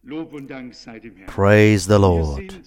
Praise the Lord.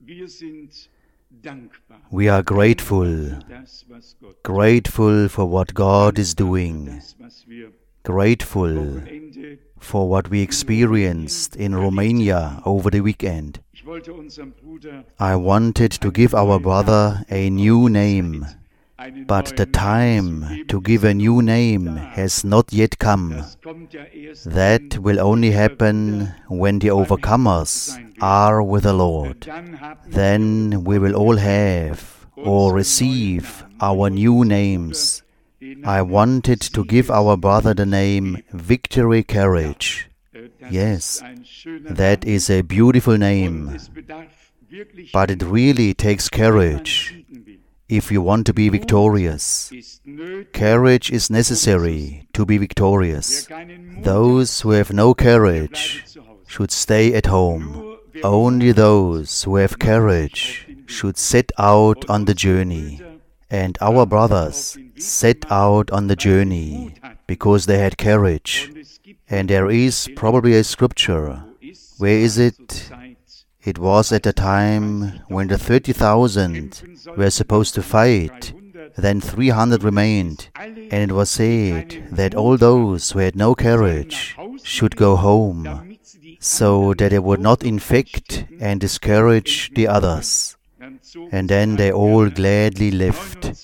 We are grateful for what God is doing, grateful for what we experienced in Romania over the weekend. I wanted to give our brother a new name, but the time to give a new name has not yet come. That will only happen when the overcomers are with the Lord. Then we will all have or receive our new names. I wanted to give our brother the name Victory Courage. Yes, that is a beautiful name, but it really takes courage if you want to be victorious. Courage is necessary to be victorious. Those who have no courage should stay at home. Only those who have courage should set out on the journey. And our brothers set out on the journey because they had courage. And there is probably a scripture. Where is it? It was at the time when the 30,000 were supposed to fight. Then 300 remained. And it was said that all those who had no courage should go home, so that they would not infect and discourage the others. And then they all gladly left.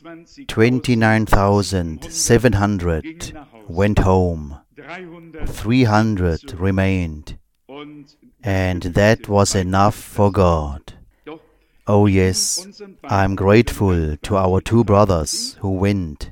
29,700 went home. 300 remained. And that was enough for God. Oh yes, I am grateful to our two brothers who went.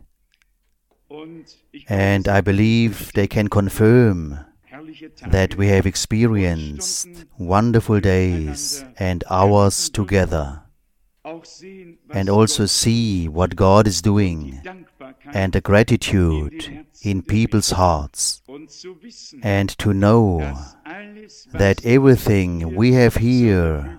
And I believe they can confirm that we have experienced wonderful days and hours together. And also see what God is doing, and the gratitude in people's hearts, and to know that everything we have here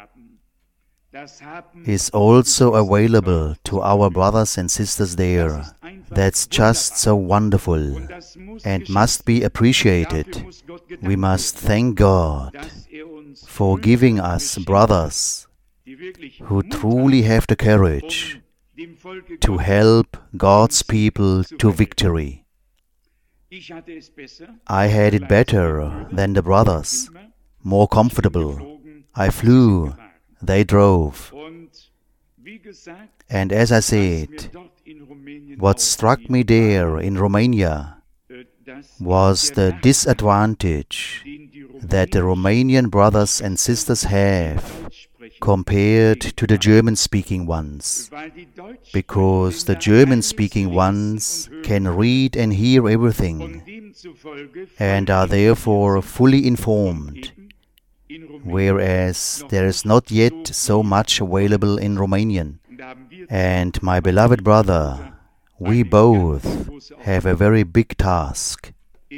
is also available to our brothers and sisters there. That's just so wonderful and must be appreciated. We must thank God for giving us brothers who truly have the courage to help God's people to victory. I had it better than the brothers, more comfortable. I flew, they drove. And as I said, what struck me there in Romania was the disadvantage that the Romanian brothers and sisters have compared to the German-speaking ones, because the German-speaking ones can read and hear everything and are therefore fully informed, whereas there is not yet so much available in Romanian. And my beloved brother, we both have a very big task.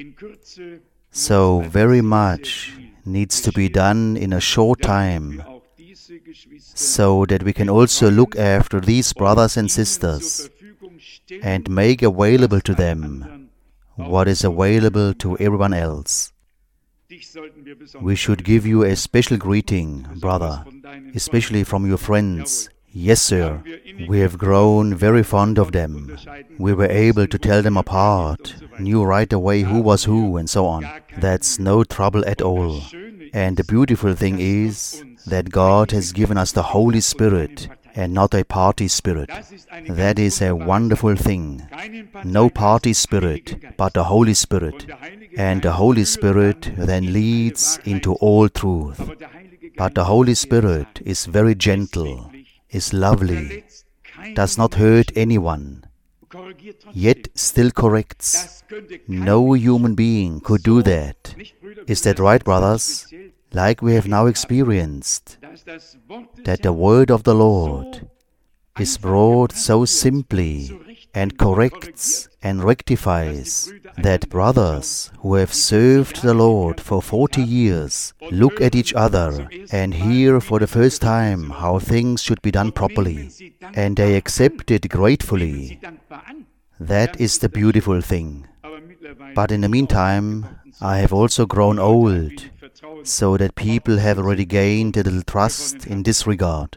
So very much needs to be done in a short time, so that we can also look after these brothers and sisters and make available to them what is available to everyone else. We should give you a special greeting, brother, especially from your friends. Yes, sir, we have grown very fond of them. We were able to tell them apart, knew right away who was who and so on. That's no trouble at all. And the beautiful thing is that God has given us the Holy Spirit and not a party spirit. That is a wonderful thing. No party spirit, but the Holy Spirit. And the Holy Spirit then leads into all truth. But the Holy Spirit is very gentle, is lovely, does not hurt anyone, yet still corrects. No human being could do that. Is that right, brothers? Like we have now experienced, that the word of the Lord is brought so simply and corrects and rectifies that brothers who have served the Lord for 40 years look at each other and hear for the first time how things should be done properly, and they accept it gratefully. That is the beautiful thing. But in the meantime, I have also grown old, so that people have already gained a little trust in this regard.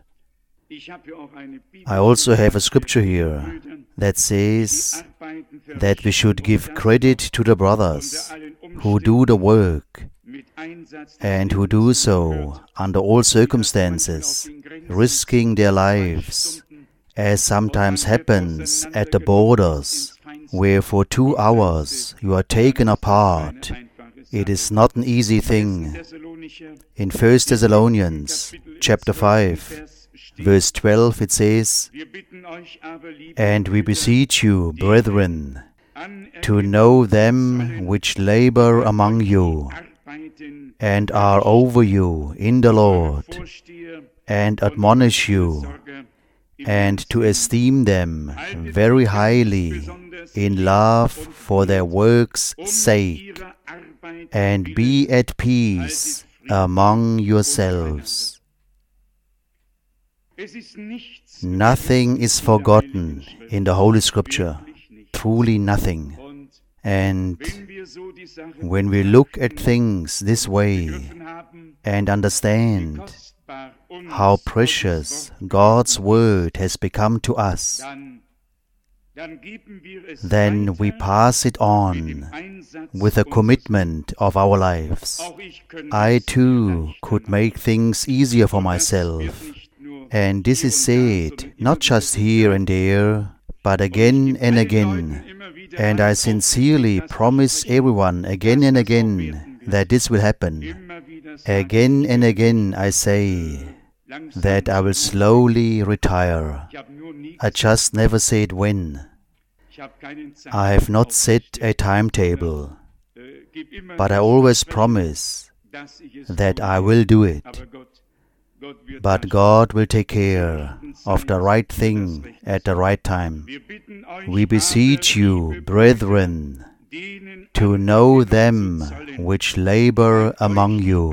I also have a scripture here that says that we should give credit to the brothers who do the work and who do so under all circumstances, risking their lives, as sometimes happens at the borders, where for 2 hours you are taken apart. It is not an easy thing. In 1 Thessalonians chapter 5, verse 12, it says, "And we beseech you, brethren, to know them which labor among you, and are over you in the Lord, and admonish you, and to esteem them very highly in love for their works' sake, and be at peace among yourselves." Nothing is forgotten in the Holy Scripture, truly nothing. And when we look at things this way and understand how precious God's Word has become to us, then we pass it on with a commitment of our lives. I too could make things easier for myself, and this is said not just here and there, but again and again. And I sincerely promise everyone again and again that this will happen. Again and again I say that I will slowly retire. I just never said when. I have not set a timetable, but I always promise that I will do it. But God will take care of the right thing at the right time. We beseech you, brethren, to know them which labor among you.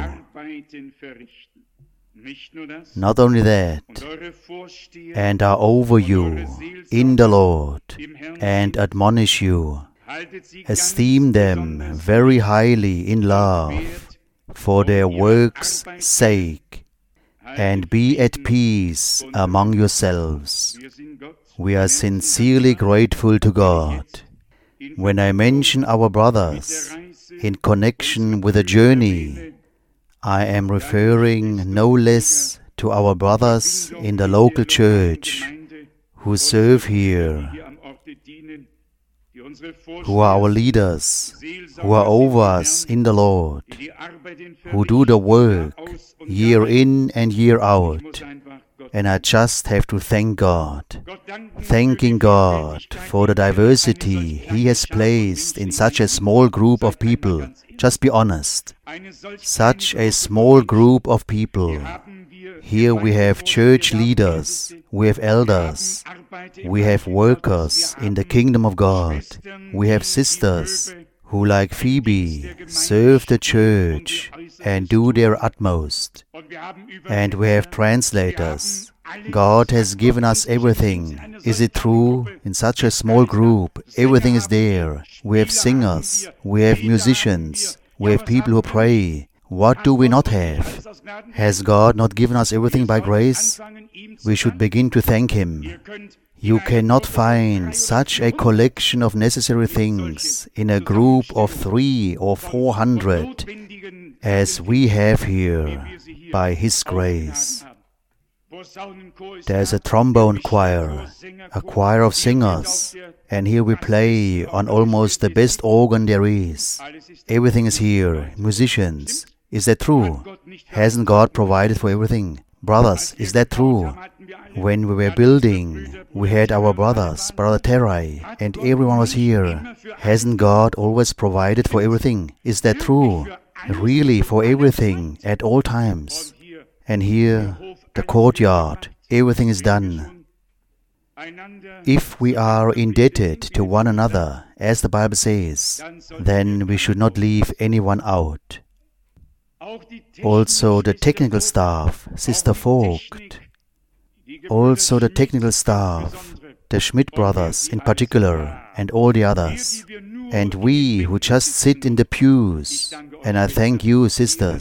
Not only that, and are over you in the Lord, and admonish you. Esteem them very highly in love for their works' sake, and be at peace among yourselves. We are sincerely grateful to God. When I mention our brothers in connection with the journey, I am referring no less to our brothers in the local church who serve here, who are our leaders, who are over us in the Lord, who do the work year in and year out. And I just have to thank God, thanking God for the diversity He has placed in such a small group of people. Just be honest. Such a small group of people. Here we have church leaders, we have elders, we have workers in the kingdom of God, we have sisters who, like Phoebe, serve the church and do their utmost. And we have translators. God has given us everything. Is it true? In such a small group, everything is there. We have singers, we have musicians, we have people who pray. What do we not have? Has God not given us everything by grace? We should begin to thank Him. You cannot find such a collection of necessary things in a group of 300 or 400 as we have here by His grace. There's a trombone choir, a choir of singers, and here we play on almost the best organ there is. Everything is here, musicians. Is that true? Hasn't God provided for everything? Brothers, is that true? When we were building, we had our brothers, Brother Terry, and everyone was here. Hasn't God always provided for everything? Is that true? Really, for everything, at all times. And here, the courtyard, everything is done. If we are indebted to one another, as the Bible says, then we should not leave anyone out. Also the technical staff, Sister Vogt, also the technical staff, the Schmidt brothers in particular, and all the others, and we who just sit in the pews. And I thank you, sisters.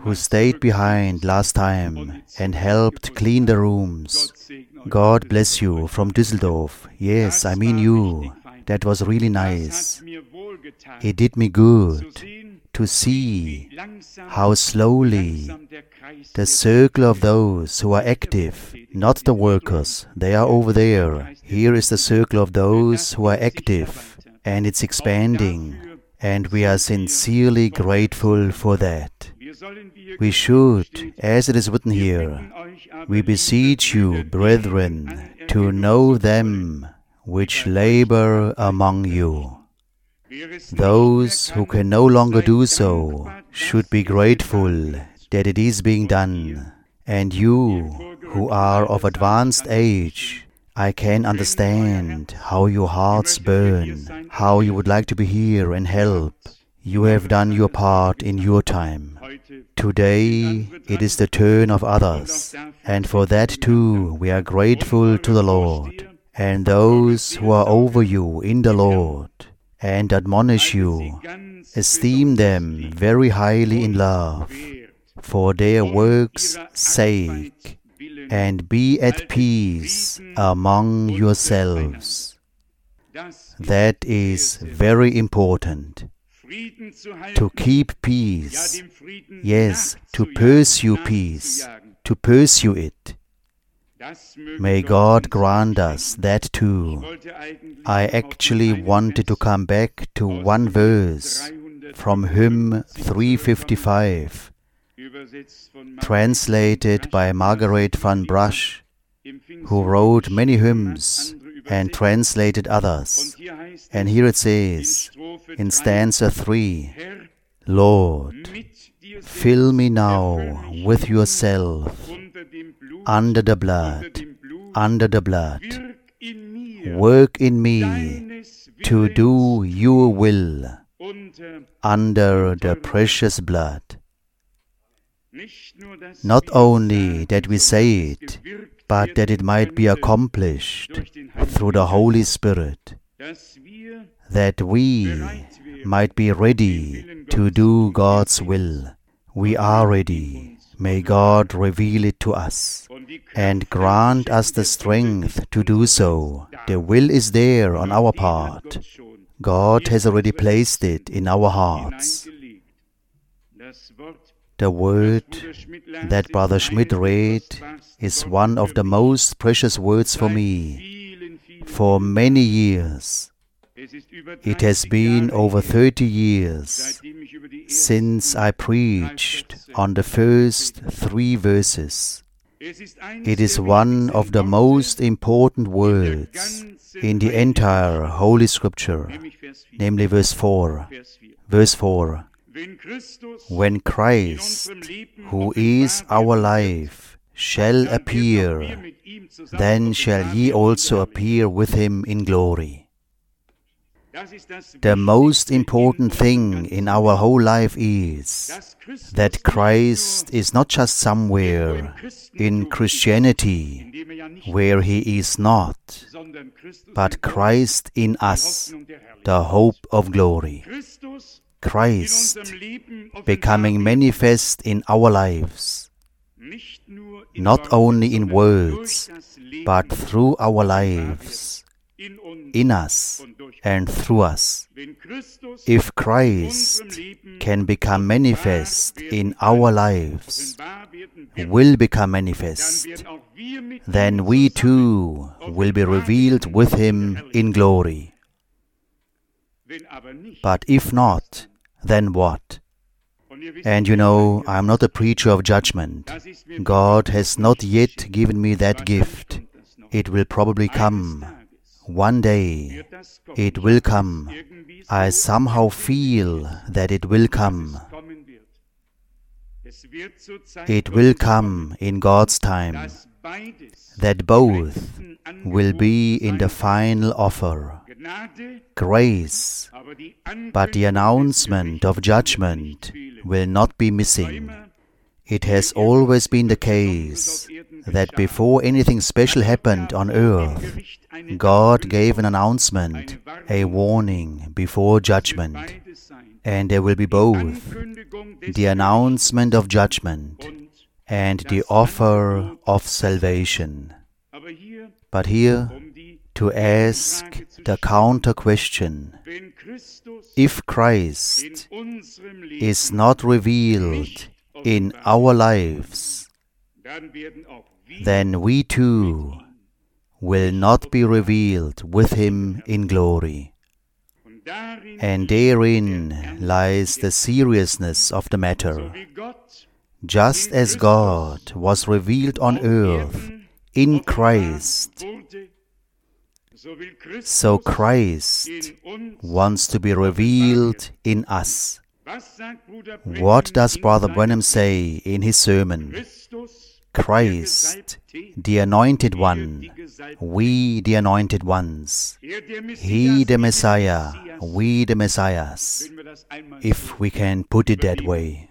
who stayed behind last time and helped clean the rooms. God bless you from Düsseldorf. Yes, I mean you. That was really nice. It did me good to see how slowly the circle of those who are active, not the workers, they are over there. Here is the circle of those who are active, and it's expanding, and we are sincerely grateful for that. We should, as it is written here, we beseech you, brethren, to know them which labor among you. Those who can no longer do so should be grateful that it is being done. And you, who are of advanced age, I can understand how your hearts burn, how you would like to be here and help. You have done your part in your time. Today it is the turn of others, and for that too we are grateful to the Lord. And those who are over you in the Lord, and admonish you, esteem them very highly in love, for their work's sake, and be at peace among yourselves. That is very important. To keep peace, yes, to pursue peace, to pursue it. May God grant us that too. I actually wanted to come back to one verse from hymn 355, translated by Margaret van Brasch, who wrote many hymns and translated others. And here it says, in stanza 3, Lord, fill me now with yourself, under the blood, work in me to do your will, under the precious blood. Not only that we say it, but that it might be accomplished through the Holy Spirit, that we might be ready to do God's will. We are ready. May God reveal it to us and grant us the strength to do so. The will is there on our part. God has already placed it in our hearts. The word that Brother Schmidt read is one of the most precious words for me. For many years, it has been over 30 years since I preached on the first 3 verses. It is one of the most important words in the entire Holy Scripture, namely verse 4. Verse 4. When Christ, who is our life, shall appear, then shall ye also appear with him in glory. The most important thing in our whole life is that Christ is not just somewhere in Christianity where he is not, but Christ in us, the hope of glory. Christ becoming manifest in our lives, not only in words, but through our lives, in us and through us. If Christ can become manifest in our lives, will become manifest, then we too will be revealed with him in glory. But if not, then what? And you know, I am not a preacher of judgment. God has not yet given me that gift. It will probably come. One day, it will come. I somehow feel that it will come. It will come in God's time, that both will be in the final offer. Grace, but the announcement of judgment will not be missing. It has always been the case that before anything special happened on earth, God gave an announcement, a warning before judgment. And there will be both the announcement of judgment and the offer of salvation. But here, to ask the counter question, if Christ is not revealed in our lives, then we too will not be revealed with Him in glory. And therein lies the seriousness of the matter. Just as God was revealed on earth in Christ, so Christ wants to be revealed in us. What does Brother Branham say in his sermon? Christ, the Anointed One, we the Anointed Ones, He the Messiah, we the Messiahs, if we can put it that way.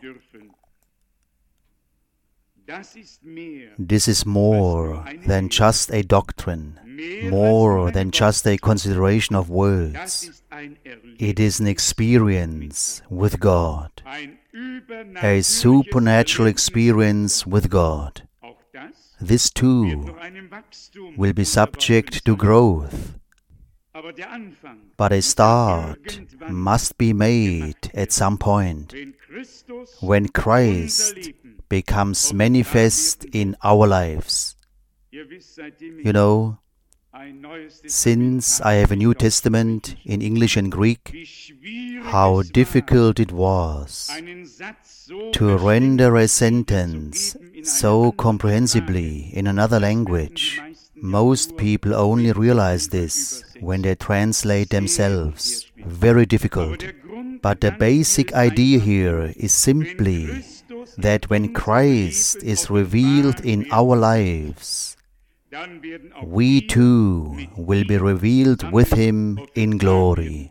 This is more than just a doctrine, more than just a consideration of words. It is an experience with God, a supernatural experience with God. This too will be subject to growth, but a start must be made at some point when Christ becomes manifest in our lives. You know, since I have a New Testament in English and Greek, how difficult it was to render a sentence so comprehensibly in another language. Most people only realize this when they translate themselves. Very difficult. But the basic idea here is simply that when Christ is revealed in our lives, we too will be revealed with Him in glory.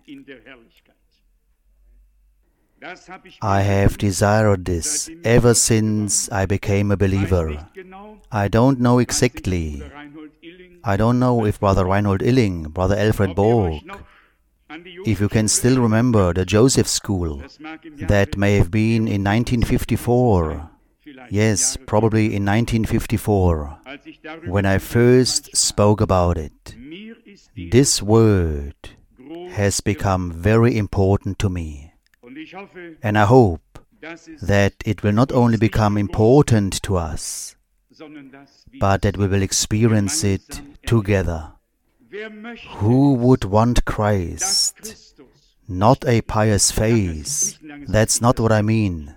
I have desired this ever since I became a believer. I don't know exactly. I don't know if Brother Reinhold Illing, Brother Alfred Borg, if you can still remember the Joseph School, that may have been in 1954. Yes, probably in 1954, when I first spoke about it. This word has become very important to me. And I hope that it will not only become important to us, but that we will experience it together. Who would want Christ? Not a pious face. That's not what I mean.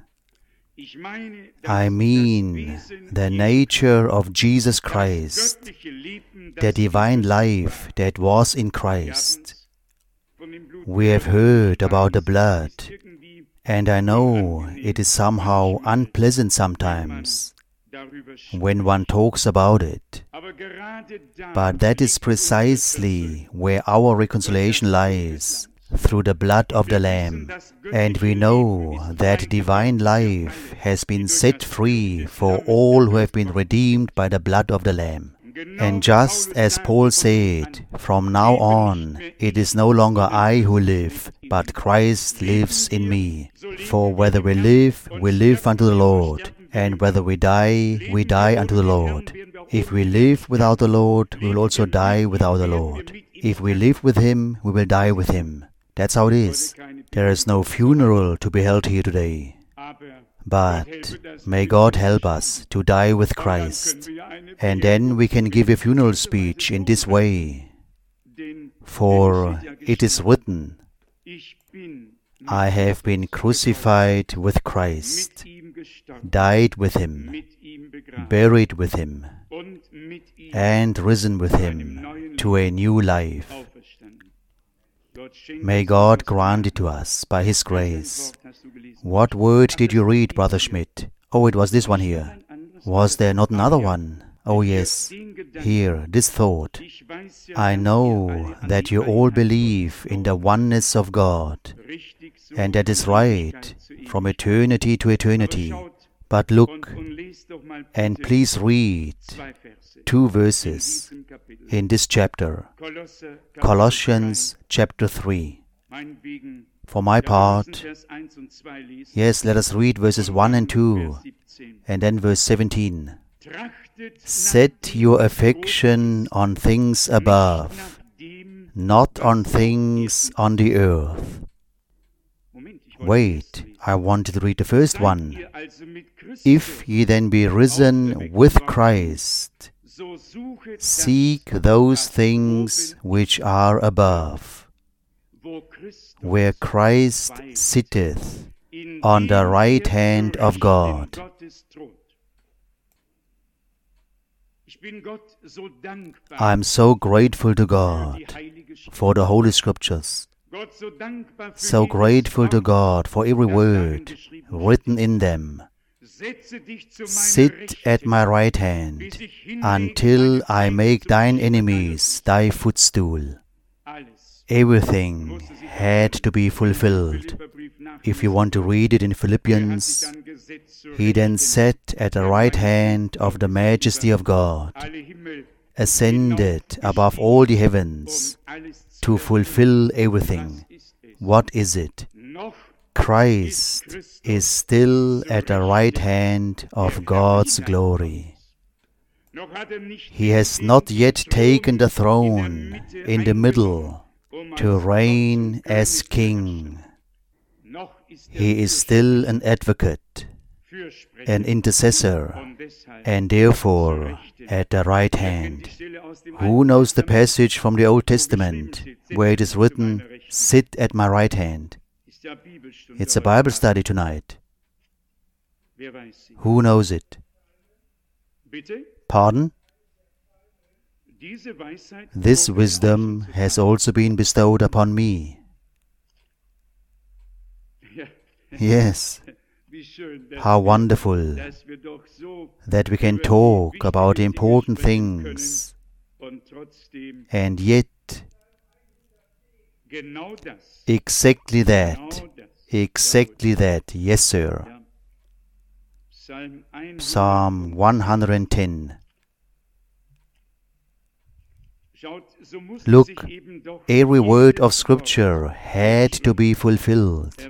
I mean the nature of Jesus Christ, the divine life that was in Christ. We have heard about the blood, and I know it is somehow unpleasant sometimes when one talks about it. But that is precisely where our reconciliation lies, through the blood of the Lamb. And we know that divine life has been set free for all who have been redeemed by the blood of the Lamb. And just as Paul said, from now on, it is no longer I who live, but Christ lives in me. For whether we live unto the Lord, and whether we die unto the Lord. If we live without the Lord, we will also die without the Lord. If we live with Him, we will die with Him. That's how it is. There is no funeral to be held here today. But may God help us to die with Christ. And then we can give a funeral speech in this way. For it is written, I have been crucified with Christ, died with Him, buried with Him, and risen with Him to a new life. May God grant it to us by His grace. What word did you read, Brother Schmidt? Oh, it was this one here. Was there not another one? Oh yes, here, this thought. I know that you all believe in the oneness of God, and that is right, from eternity to eternity. But look, and please read 2 verses in this chapter, Colossians chapter 3. For my part, yes, let us read verses 1 and 2, and then verse 17. Set your affection on things above, not on things on the earth. Wait, I wanted to read the first one. If ye then be risen with Christ, seek those things which are above, where Christ sitteth on the right hand of God. I am so grateful to God for the Holy Scriptures. So grateful to God for every word written in them. Sit at my right hand until I make thine enemies thy footstool. Everything had to be fulfilled. If you want to read it in Philippians, he then sat at the right hand of the majesty of God, ascended above all the heavens to fulfill everything. What is it? Christ is still at the right hand of God's glory. He has not yet taken the throne in the middle to reign as king. He is still an advocate, an intercessor, and therefore at the right hand. Who knows the passage from the Old Testament where it is written, "Sit at my right hand"? It's a Bible study tonight. Who knows it? Pardon? This wisdom has also been bestowed upon me. Yes. How wonderful that we can talk about important things, and yet exactly that, yes sir. Psalm 110. Look, every word of Scripture had to be fulfilled.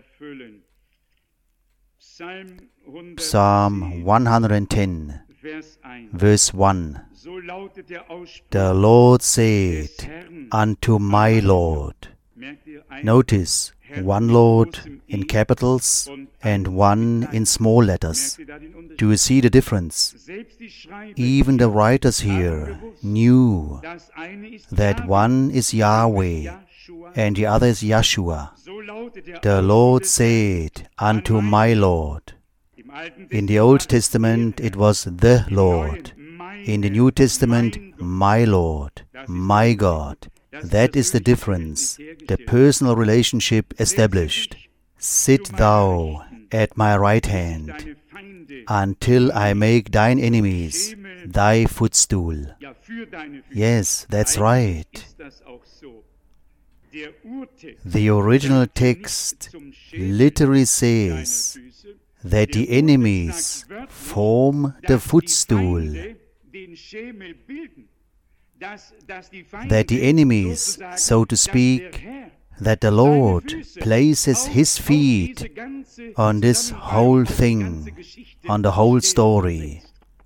Psalm 110, verse 1. The Lord said unto my Lord. Notice, one Lord in capitals and one in small letters. Do you see the difference? Even the writers here knew that one is Yahweh and the other is Yeshua. The Lord said unto my Lord. In the Old Testament it was the Lord. In the New Testament, my Lord, my God. That is the difference, the personal relationship established. Sit thou at my right hand until I make thine enemies thy footstool. Yes, that's right. The original text literally says that the enemies form the footstool. That the enemies, so to speak, that the Lord places His feet on this whole thing, on the whole story.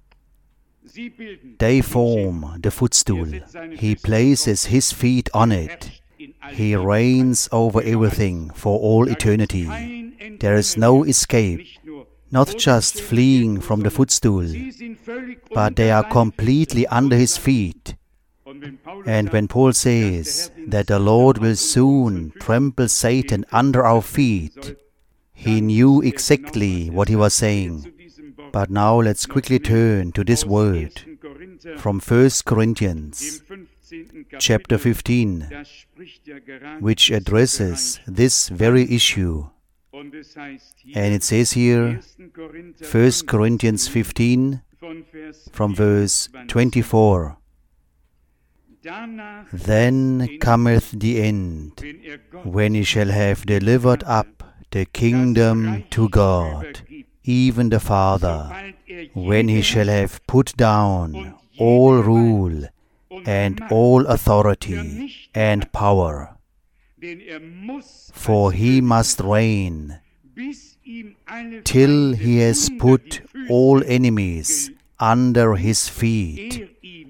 They form the footstool. He places His feet on it. He reigns over everything for all eternity. There is no escape, not just fleeing from the footstool, but they are completely under His feet. And when Paul says that the Lord will soon trample Satan under our feet, he knew exactly what he was saying. But now let's quickly turn to this word from 1 Corinthians chapter 15, which addresses this very issue. And it says here, 1 Corinthians 15, from verse 24, Then cometh the end, when he shall have delivered up the kingdom to God, even the Father, when he shall have put down all rule and all authority and power. For he must reign till he has put all enemies under his feet.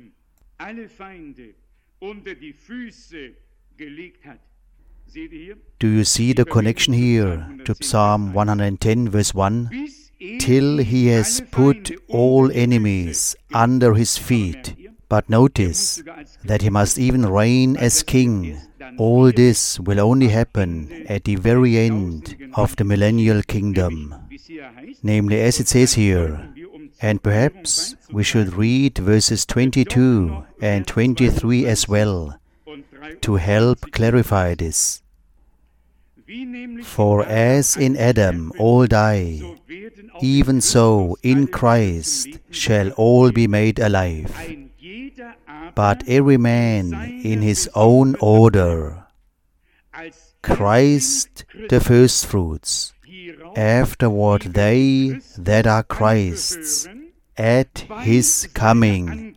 Do you see the connection here to Psalm 110 verse 1? Till he has put all enemies under his feet. But notice that he must even reign as king. All this will only happen at the very end of the millennial kingdom. Namely, as it says here, and perhaps we should read verses 22 and 23 as well, to help clarify this. For as in Adam all die, even so in Christ shall all be made alive. But every man in his own order. Christ the firstfruits, afterward they that are Christ's, at his coming.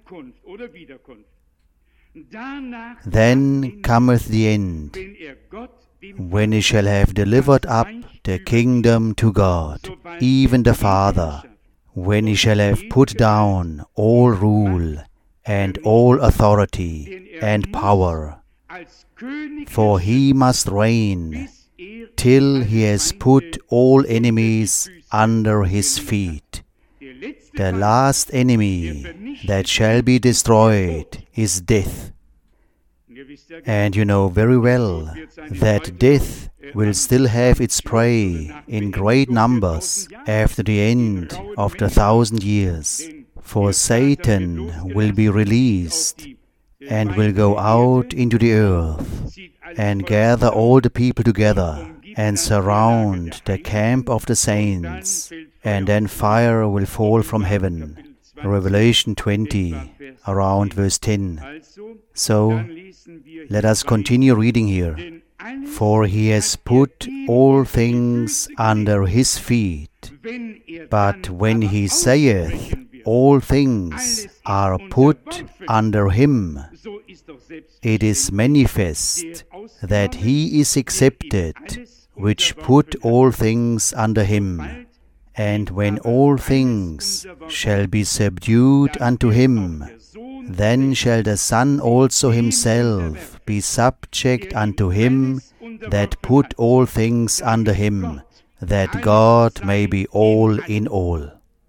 Then cometh the end, when he shall have delivered up the kingdom to God, even the Father, when he shall have put down all rule and all authority and power. For he must reign till he has put all enemies under his feet. The last enemy that shall be destroyed is death. And you know very well that death will still have its prey in great numbers after the end of the 1,000 years. For Satan will be released and will go out into the earth and gather all the people together and surround the camp of the saints, and then fire will fall from heaven. Revelation 20, around verse 10. So, let us continue reading here. For he has put all things under his feet. But when he saith, all things are put under him, it is manifest that he is accepted, which put all things under him. And when all things shall be subdued unto him, then shall the Son also himself be subject unto him that put all things under him, that God may be all in all.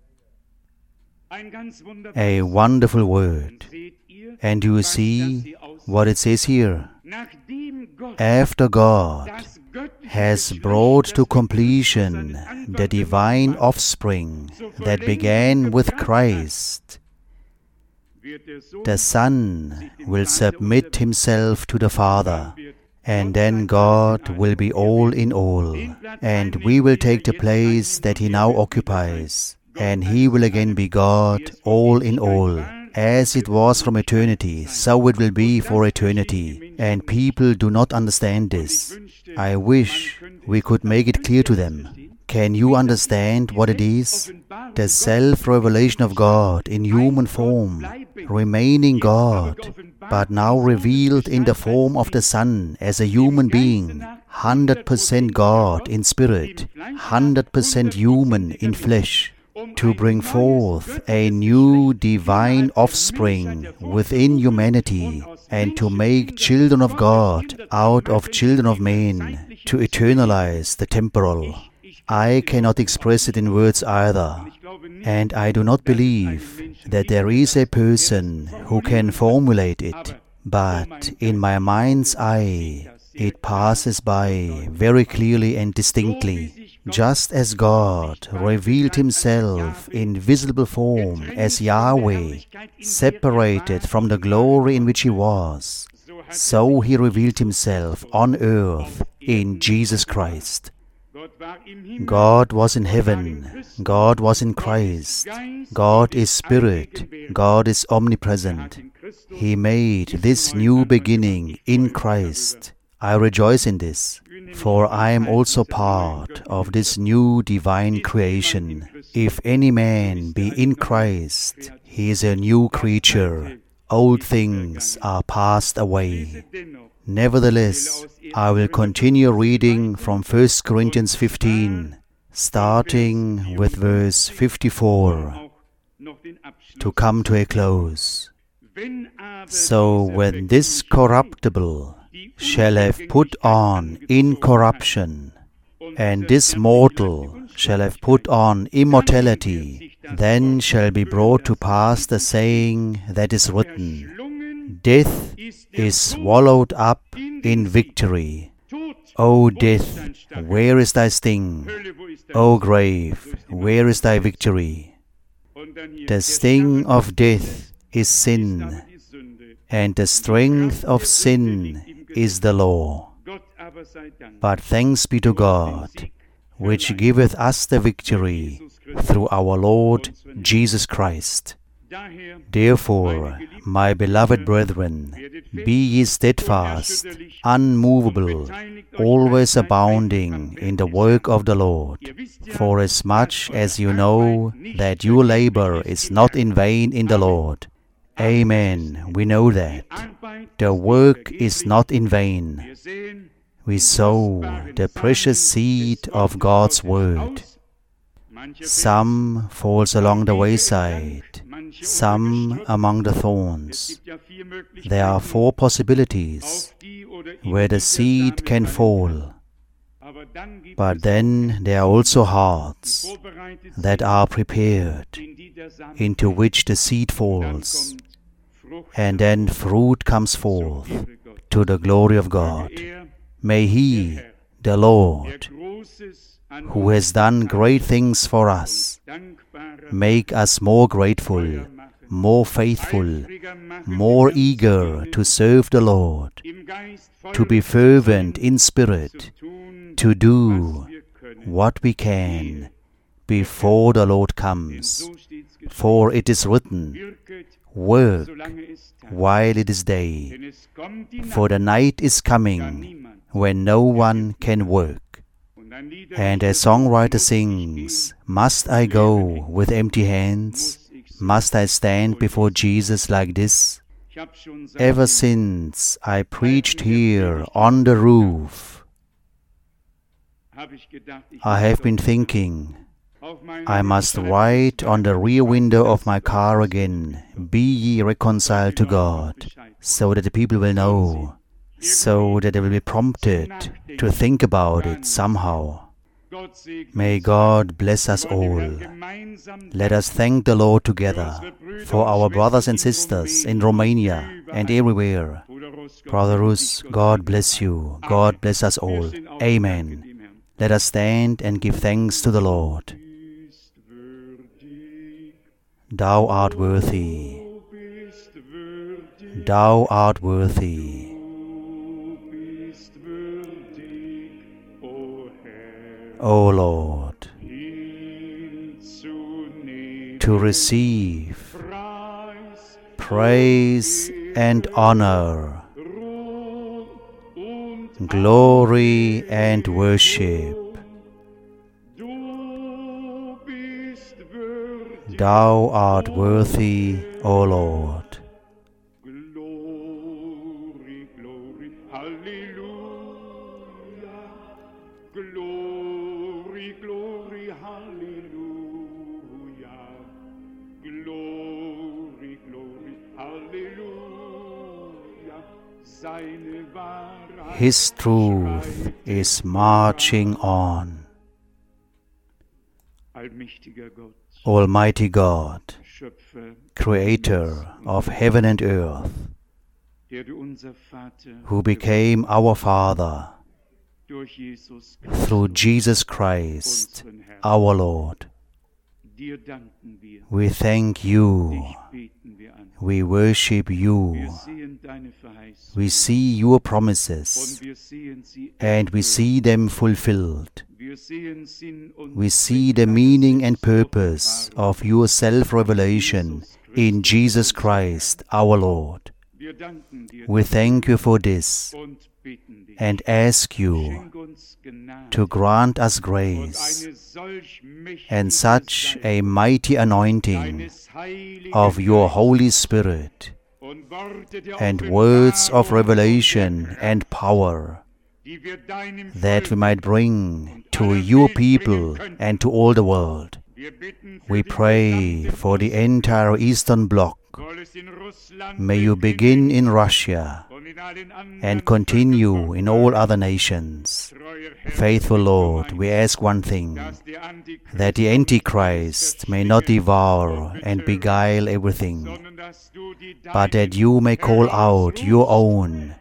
A wonderful word. And you see what it says here. After God has brought to completion the divine offspring that began with Christ, the Son will submit himself to the Father, and then God will be all in all, and we will take the place that he now occupies, and he will again be God, all in all. As it was from eternity, so it will be for eternity. And people do not understand this. I wish we could make it clear to them. Can you understand what it is? The self-revelation of God in human form, remaining God, but now revealed in the form of the Son as a human being, 100% God in spirit, 100% human in flesh, to bring forth a new divine offspring within humanity, and to make children of God out of children of men, to eternalize the temporal. I cannot express it in words either, and I do not believe that there is a person who can formulate it, but in my mind's eye it passes by very clearly and distinctly. Just as God revealed himself in visible form as Yahweh, separated from the glory in which he was, so he revealed himself on earth in Jesus Christ. God was in heaven, God was in Christ, God is Spirit, God is omnipresent. He made this new beginning in Christ. I rejoice in this, for I am also part of this new divine creation. If any man be in Christ, he is a new creature. Old things are passed away. Nevertheless, I will continue reading from 1 Corinthians 15, starting with verse 54, to come to a close. So when this corruptible shall have put on incorruption, and this mortal shall have put on immortality, then shall be brought to pass the saying that is written, Death is swallowed up in victory. O death, where is thy sting? O grave, where is thy victory? The sting of death is sin, and the strength of sin is the law. But thanks be to God, which giveth us the victory through our Lord Jesus Christ. Therefore, my beloved brethren, be ye steadfast, unmovable, always abounding in the work of the Lord, forasmuch as you know that your labor is not in vain in the Lord. Amen. We know that. The work is not in vain. We sow the precious seed of God's Word. Some falls along the wayside, some among the thorns. There are 4 possibilities where the seed can fall. But then there are also hearts that are prepared, into which the seed falls, and then fruit comes forth to the glory of God. May He, the Lord, who has done great things for us, make us more grateful, more faithful, more eager to serve the Lord, to be fervent in spirit, to do what we can before the Lord comes. For it is written, Work while it is day, for the night is coming when no one can work. And a songwriter sings, Must I go with empty hands? Must I stand before Jesus like this? Ever since I preached here on the roof, I have been thinking, I must write on the rear window of my car again, Be ye reconciled to God, so that the people will know, so that they will be prompted to think about it somehow. May God bless us all. Let us thank the Lord together for our brothers and sisters in Romania and everywhere. Brother Rus, God bless you. God bless us all. Amen. Let us stand and give thanks to the Lord. Thou art worthy. Thou art worthy. O Lord, to receive praise and honor, glory and worship. Thou art worthy, O Lord. Glory, glory, hallelujah. Glory, glory, hallelujah. Glory, glory, hallelujah. Seine Wahrheit. His truth is marching on. Allmächtiger Gott, Almighty God, Schöpfer, Creator of heaven and earth, der du unser Vater who became our Father durch Jesus through Jesus Christ, unseren Herrn. our Lord. Dir danken wir, We thank you. dich beten wir an. We worship Wir you. sehen deine Verheißung We see your und promises, wir sehen sie and we erfüllt. see them fulfilled. Wir sehen Sinn und We see Zweck the deiner meaning and purpose Selbstoffenbarung. of your self-revelation in Jesus Christ, our Lord. Wir danken dir We thank you for this und bitten dich. and ask you Schenk uns Gnade to grant us und grace eine solch mächtige and such a Salbung mighty anointing deines Heiligen of your Geistes Holy Spirit and words of revelation and power, that we might bring to your people and to all the world. We pray for the entire Eastern Bloc. May you begin in Russia and continue in all other nations. Faithful Lord, we ask one thing, that the Antichrist may not devour and beguile everything, but that you may call out your own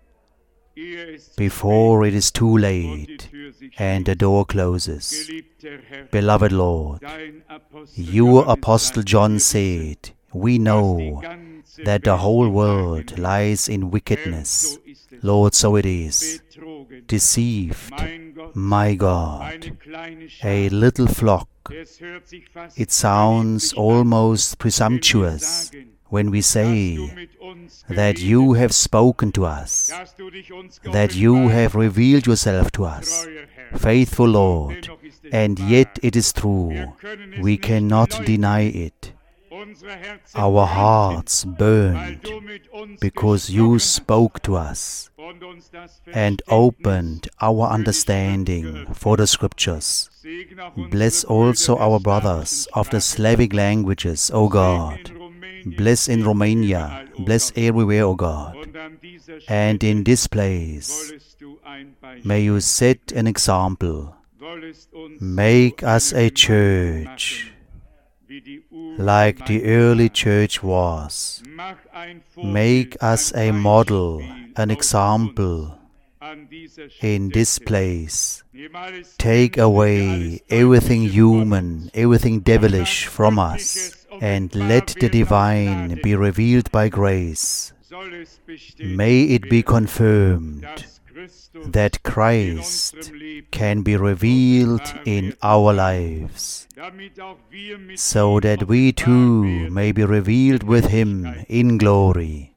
before it is too late and the door closes. Beloved Lord, your Apostle John said, we know that the whole world lies in wickedness. Lord, so it is. Deceived, my God, a little flock. It sounds almost presumptuous when we say that you have spoken to us, that you have revealed yourself to us. Faithful Lord, and yet it is true. We cannot deny it. Our hearts burned because you spoke to us and opened our understanding for the Scriptures. Bless also our brothers of the Slavic languages, O God. Bless in Romania, bless everywhere, O God. And in this place, may you set an example. Make us a church like the early church was. Make us a model, an example in this place. Take away everything human, everything devilish from us, and let the divine be revealed by grace. May it be confirmed that Christ can be revealed in our lives, so that we too may be revealed with Him in glory.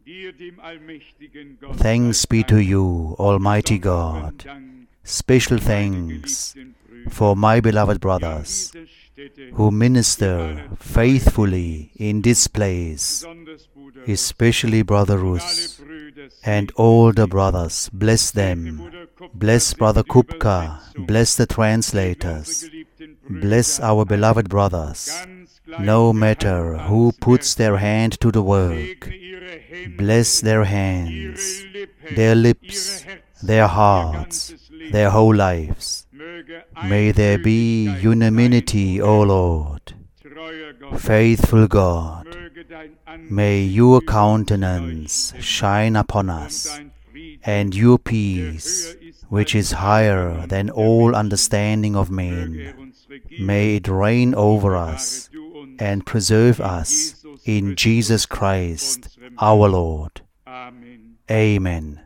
Thanks be to you, Almighty God. Special thanks for my beloved brothers who minister faithfully in this place, especially Brother Rus and all the brothers. Bless them. Bless Brother Kupka. Bless the translators. Bless our beloved brothers, no matter who puts their hand to the work. Bless their hands, their lips, their hearts, their whole lives. May there be unanimity, O Lord. Faithful God, may your countenance shine upon us, and your peace, which is higher than all understanding of men, may it reign over us and preserve us in Jesus Christ our Lord. Amen.